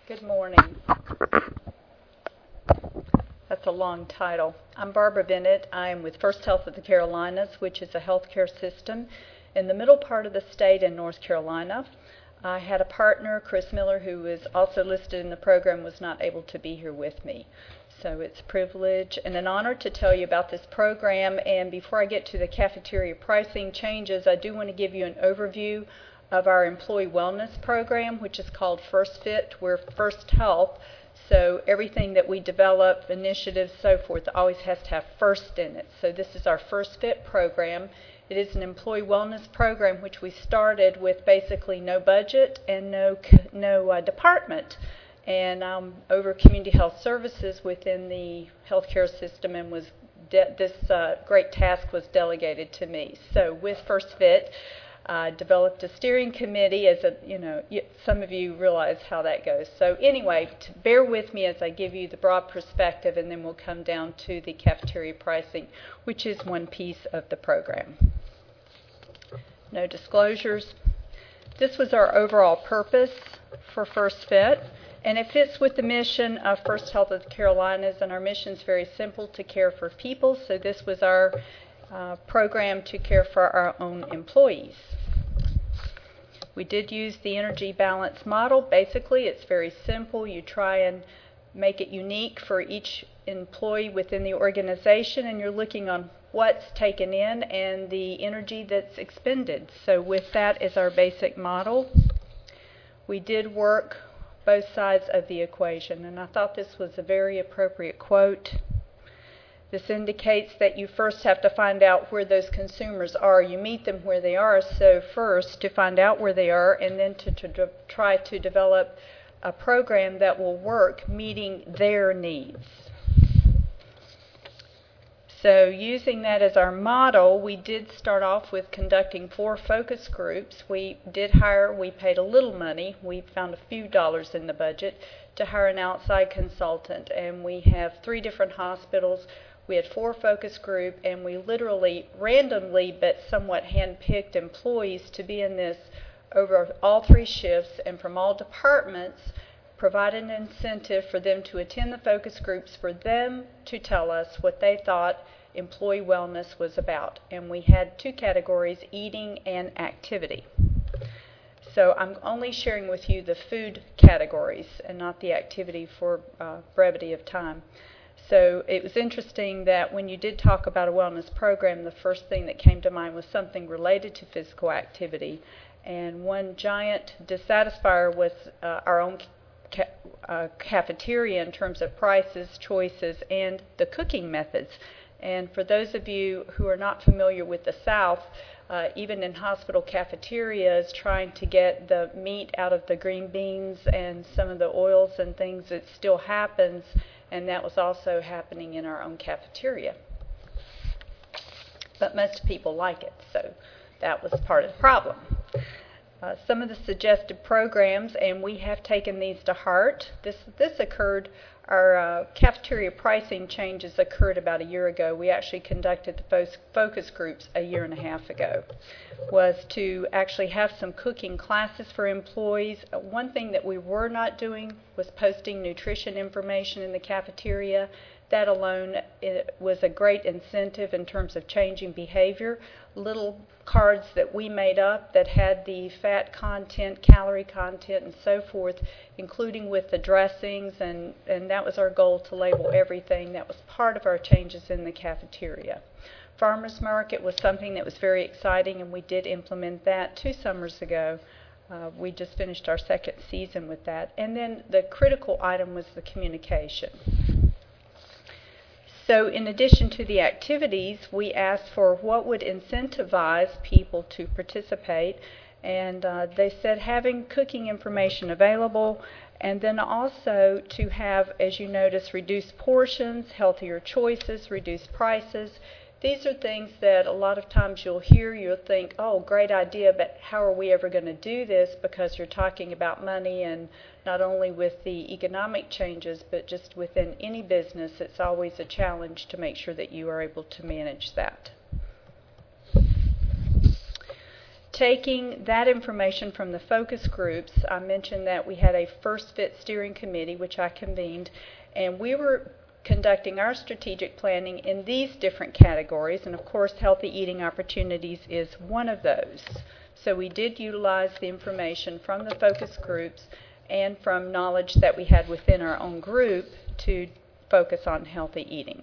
Good morning. That's a long title. I'm Barbara Bennett. I'm with First Health of the Carolinas, which is a healthcare system in the middle part of the state in North Carolina. I had a partner, Chris Miller, who was also listed in the program, was not able to be here with me. So it's a privilege and an honor to tell you about this program. And before I get to the cafeteria pricing changes, I do want to give you an overview of our employee wellness program, which is called First Fit. We're First Health, so everything that we develop, initiatives, so forth, always has to have first in it. So this is our First Fit program. It is an employee wellness program which we started with basically no budget and no department. And over community health services within the healthcare system, and this great task was delegated to me. So with First Fit, developed a steering committee. Some of you realize how that goes. So anyway, bear with me as I give you the broad perspective, and then we'll come down to the cafeteria pricing, which is one piece of the program. No disclosures. This was our overall purpose for First Fit, and it fits with the mission of First Health of the Carolinas, and our mission is very simple: to care for people. So this was our program to care for our own employees. We did use the energy balance model. Basically, it's very simple. You try and make it unique for each employee within the organization, and you're looking on what's taken in and the energy that's expended. So with that is our basic model. We did work both sides of the equation, and I thought this was a very appropriate quote. This indicates that you first have to find out where those consumers are. You meet them where they are, so first to find out where they are, and then to try to develop a program that will work meeting their needs. So using that as our model, we did start off with conducting 4 focus groups. We paid a little money. We found a few dollars in the budget to hire an outside consultant, and we have 3 different hospitals. We had 4 focus group, and we literally randomly but somewhat hand-picked employees to be in this over all 3 shifts, and from all departments provided an incentive for them to attend the focus groups, for them to tell us what they thought employee wellness was about. And we had 2 categories, eating and activity. So I'm only sharing with you the food categories and not the activity for brevity of time. So it was interesting that when you did talk about a wellness program, the first thing that came to mind was something related to physical activity. And one giant dissatisfier was our own cafeteria in terms of prices, choices, and the cooking methods. And for those of you who are not familiar with the South, even in hospital cafeterias, trying to get the meat out of the green beans and some of the oils and things, it still happens, and that was also happening in our own cafeteria. But most people like it, so that was part of the problem. Some of the suggested programs, and we have taken these to heart. This occurred, our cafeteria pricing changes occurred about a year ago. We actually conducted the focus groups a year and a half ago, was to actually have some cooking classes for employees. One thing that we were not doing was posting nutrition information in the cafeteria. That alone was a great incentive in terms of changing behavior. Little cards that we made up that had the fat content, calorie content, and so forth, including with the dressings, and that was our goal, to label everything. That was part of our changes in the cafeteria. Farmers market was something that was very exciting, and we did implement that 2 summers ago. We just finished our 2nd season with that. And then the critical item was the communication. So in addition to the activities, we asked for what would incentivize people to participate, and they said having cooking information available, and then also to have, as you notice, reduced portions, healthier choices, reduced prices. These are things that a lot of times you'll think, oh, great idea, but how are we ever going to do this? Because you're talking about money, and not only with the economic changes, but just within any business, it's always a challenge to make sure that you are able to manage that. taking that information from the focus groups, I mentioned that we had a First Fit steering committee, which I convened, and we were conducting our strategic planning in these different categories, and of course healthy eating opportunities is one of those. So we did utilize the information from the focus groups and from knowledge that we had within our own group to focus on healthy eating.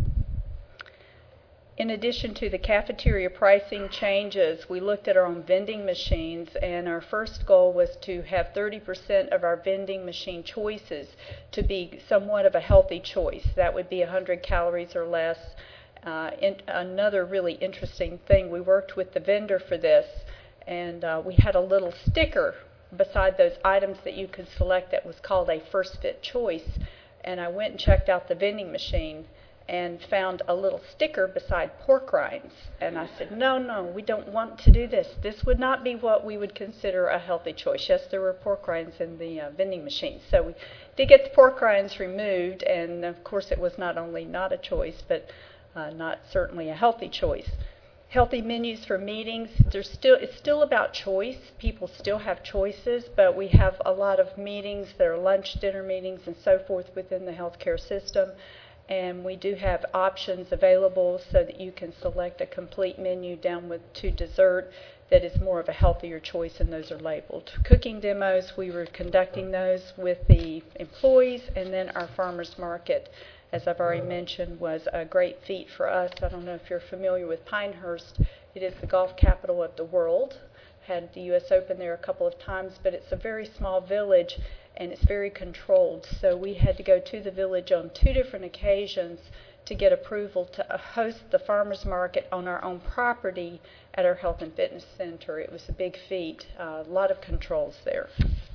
In addition to the cafeteria pricing changes, we looked at our own vending machines, and our first goal was to have 30% of our vending machine choices to be somewhat of a healthy choice. That would be 100 calories or less. Another really interesting thing, we worked with the vendor for this, and we had a little sticker beside those items that you could select that was called a First Fit choice. And I went and checked out the vending machine and found a little sticker beside pork rinds. And I said, no, we don't want to do this. This would not be what we would consider a healthy choice. Yes, there were pork rinds in the vending machine. So we did get the pork rinds removed, and of course it was not only not a choice, but not certainly a healthy choice. Healthy menus for meetings, it's still about choice. People still have choices, but we have a lot of meetings that are lunch, dinner meetings, and so forth within the healthcare system. And we do have options available so that you can select a complete menu down to dessert that is more of a healthier choice, and those are labeled. Cooking demos, we were conducting those with the employees, and then our farmers market, as I've already mentioned, was a great feat for us. I don't know if you're familiar with Pinehurst. It is the golf capital of the world. Had the U.S. Open there a couple of times, but it's a very small village, and it's very controlled. So we had to go to the village on 2 different occasions to get approval to host the farmers market on our own property at our health and fitness center. It was a big feat, a lot of controls there.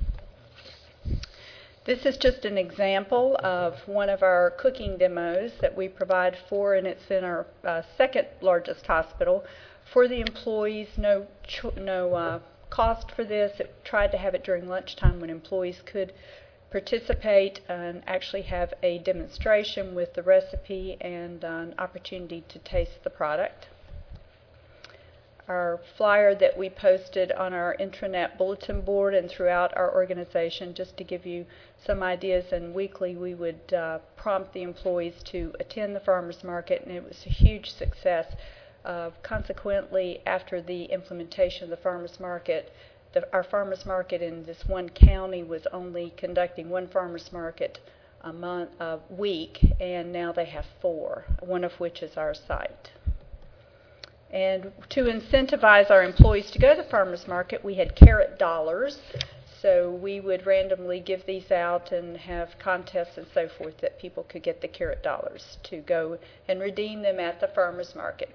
This is just an example of one of our cooking demos that we provide for, and it's in our second largest hospital. For the employees, no cost for this. It tried to have it during lunchtime when employees could participate and actually have a demonstration with the recipe and an opportunity to taste the product. Our flyer that we posted on our intranet bulletin board and throughout our organization, just to give you some ideas, and weekly we would prompt the employees to attend the farmers market, and it was a huge success. Consequently, after the implementation of the farmers market, our farmers market in this one county was only conducting one farmers market a week, and now they have 4, one of which is our site. And to incentivize our employees to go to the farmers market, we had carrot dollars. So we would randomly give these out and have contests and so forth that people could get the carrot dollars to go and redeem them at the farmers market.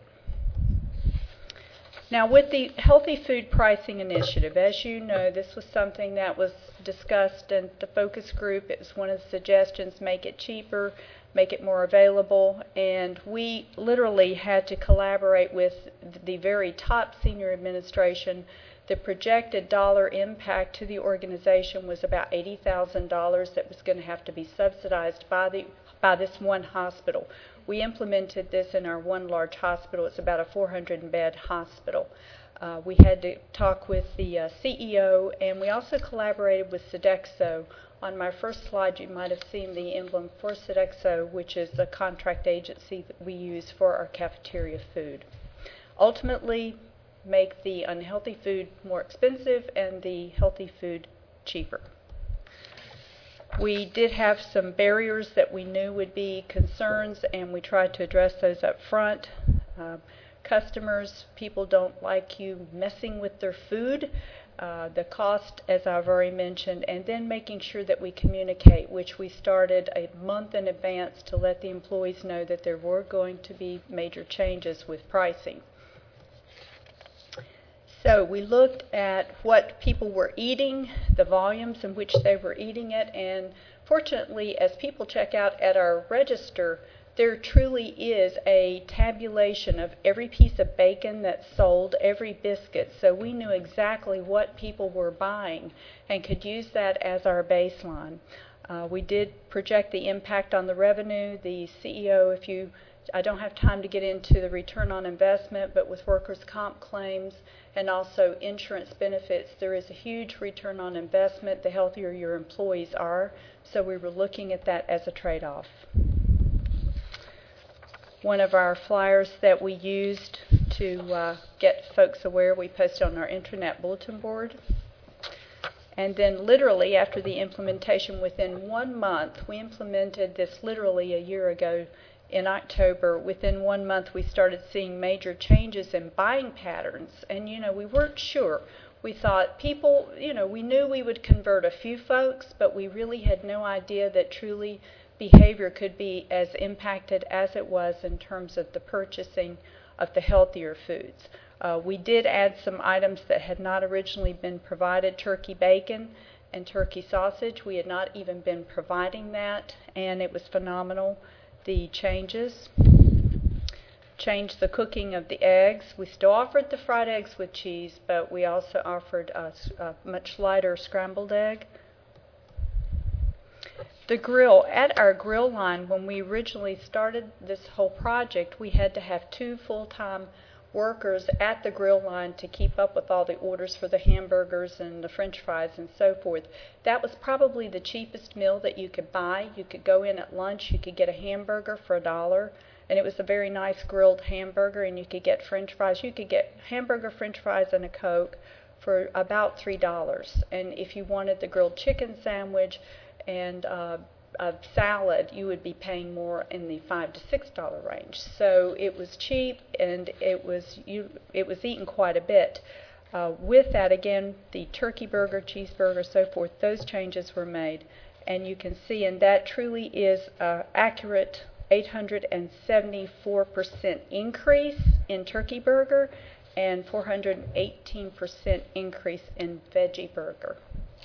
Now, with the Healthy Food Pricing Initiative, as you know, this was something that was discussed in the focus group. It was one of the suggestions, make it cheaper, make it more available, and we literally had to collaborate with the very top senior administration. The projected dollar impact to the organization was about $80,000 that was going to have to be subsidized by this one hospital. We implemented this in our one large hospital. It's about a 400-bed hospital. We had to talk with the CEO, and we also collaborated with Sodexo. On my first slide, you might have seen the emblem for Sodexo, which is a contract agency that we use for our cafeteria food. Ultimately, make the unhealthy food more expensive and the healthy food cheaper. We did have some barriers that we knew would be concerns, and we tried to address those up front. Customers, people don't like you messing with their food. The cost, as I've already mentioned, and then making sure that we communicate, which we started a month in advance to let the employees know that there were going to be major changes with pricing. So we looked at what people were eating, the volumes in which they were eating it, and fortunately, as people check out at our register, there truly is a tabulation of every piece of bacon that's sold, every biscuit. So we knew exactly what people were buying and could use that as our baseline. We did project the impact on the revenue. The CEO, if you I don't have time to get into the return on investment, but with workers' comp claims and also insurance benefits, there is a huge return on investment the healthier your employees are. So we were looking at that as a trade-off. One of our flyers that we used to get folks aware, we posted on our intranet bulletin board. And then literally after the implementation, within 1 month, we implemented this literally a year ago in October. Within 1 month, we started seeing major changes in buying patterns. And, we weren't sure. We thought people, we knew we would convert a few folks, but we really had no idea that truly behavior could be as impacted as it was in terms of the purchasing of the healthier foods. We did add some items that had not originally been provided, turkey bacon and turkey sausage. We had not even been providing that, and it was phenomenal. The changes changed the cooking of the eggs. We still offered the fried eggs with cheese, but we also offered a much lighter scrambled egg. The grill, at our grill line, when we originally started this whole project, we had to have 2 full-time workers at the grill line to keep up with all the orders for the hamburgers and the french fries and so forth. That was probably the cheapest meal that you could buy. You could go in at lunch, you could get a hamburger for $1, and it was a very nice grilled hamburger, and you could get french fries. You could get hamburger, french fries, and a Coke for about $3. And if you wanted the grilled chicken sandwich and a salad, you would be paying more in the $5 to $6 range. So it was cheap, and it was eaten quite a bit. With that, again, the turkey burger, cheeseburger, so forth, those changes were made, and you can see, and that truly is accurate 874% increase in turkey burger and 418% increase in veggie burger.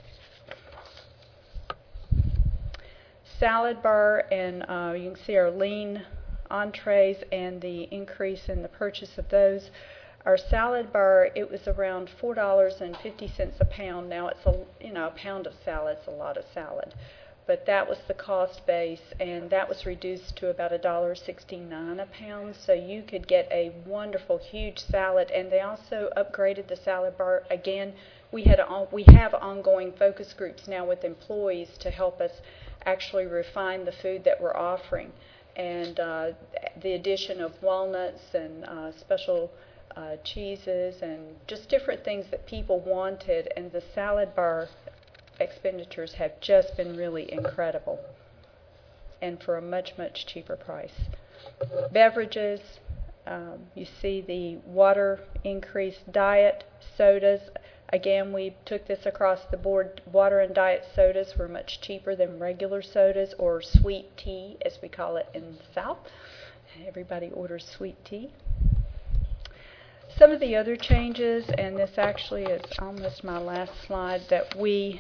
Salad bar, and you can see our lean entrees and the increase in the purchase of those. Our salad bar, it was around $4.50 a pound. Now it's a pound of salad, it's a lot of salad, but that was the cost base, and that was reduced to about $1.69 a pound. So you could get a wonderful, huge salad, and they also upgraded the salad bar. Again, we have ongoing focus groups now with employees to help us actually refine the food that we're offering, and the addition of walnuts and special cheeses and just different things that people wanted, and the salad bar expenditures have just been really incredible, and for a much, much cheaper price. Beverages, you see the water increase, diet, sodas. Again, we took this across the board. Water and diet sodas were much cheaper than regular sodas, or sweet tea, as we call it in the South. Everybody orders sweet tea. Some of the other changes, and this actually is almost my last slide, that we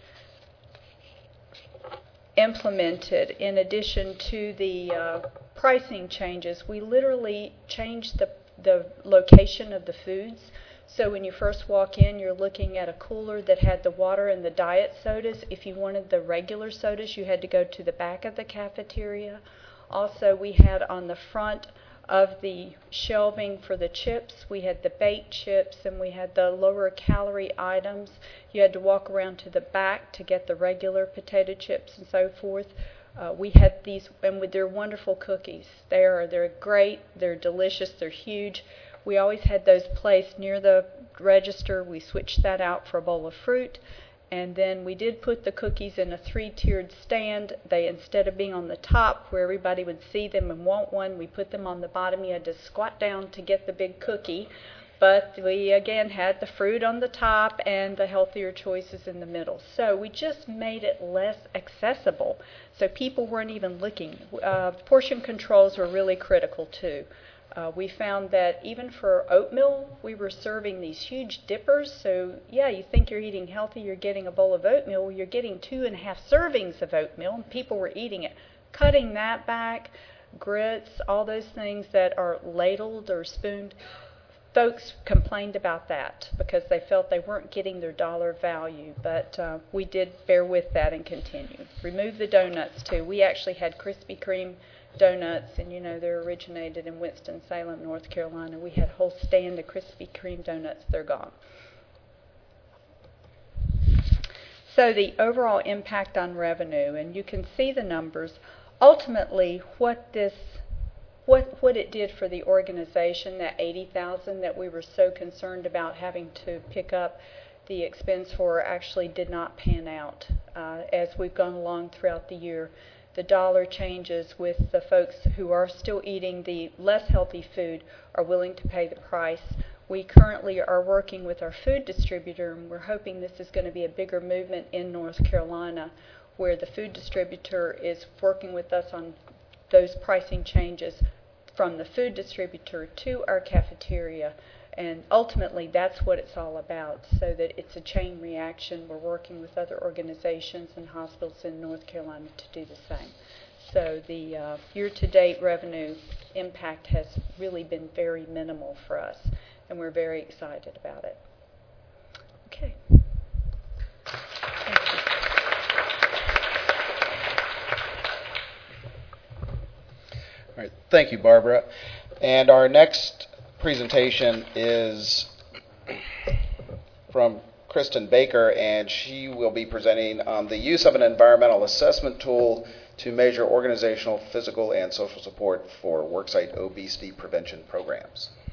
implemented in addition to the pricing changes, we literally changed the location of the foods. So when you first walk in, you're looking at a cooler that had the water and the diet sodas. If you wanted the regular sodas, you had to go to the back of the cafeteria. Also, we had on the front of the shelving for the chips, we had the baked chips, and we had the lower calorie items. You had to walk around to the back to get the regular potato chips and so forth. We had these, and they're wonderful cookies. They're great, they're delicious, they're huge. We always had those placed near the register. We switched that out for a bowl of fruit. And then we did put the cookies in a 3-tiered stand. They, instead of being on the top where everybody would see them and want one, we put them on the bottom. You had to squat down to get the big cookie. But we, again, had the fruit on the top and the healthier choices in the middle. So we just made it less accessible. So people weren't even looking. Portion controls were really critical, too. We found that even for oatmeal, we were serving these huge dippers. So, yeah, you think you're eating healthy, you're getting a bowl of oatmeal. You're getting 2.5 servings of oatmeal, and people were eating it. Cutting that back, grits, all those things that are ladled or spooned, folks complained about that because they felt they weren't getting their dollar value, but we did bear with that and continue. Remove the donuts too. We actually had Krispy Kreme donuts, and they're originated in Winston-Salem, North Carolina. We had a whole stand of Krispy Kreme donuts. They're gone. So the overall impact on revenue, and you can see the numbers. Ultimately, what it did for the organization, that $80,000 that we were so concerned about having to pick up the expense for, actually did not pan out. As we've gone along throughout the year, the dollar changes with the folks who are still eating the less healthy food are willing to pay the price. We currently are working with our food distributor, and we're hoping this is going to be a bigger movement in North Carolina, where the food distributor is working with us on those pricing changes from the food distributor to our cafeteria. And ultimately, that's what it's all about, so that it's a chain reaction. We're working with other organizations and hospitals in North Carolina to do the same. So the year-to-date revenue impact has really been very minimal for us, and we're very excited about it. Okay. Thank you. All right, thank you, Barbara. And our next presentation is from Kristen Baker, and she will be presenting on the use of an environmental assessment tool to measure organizational, physical, and social support for worksite obesity prevention programs.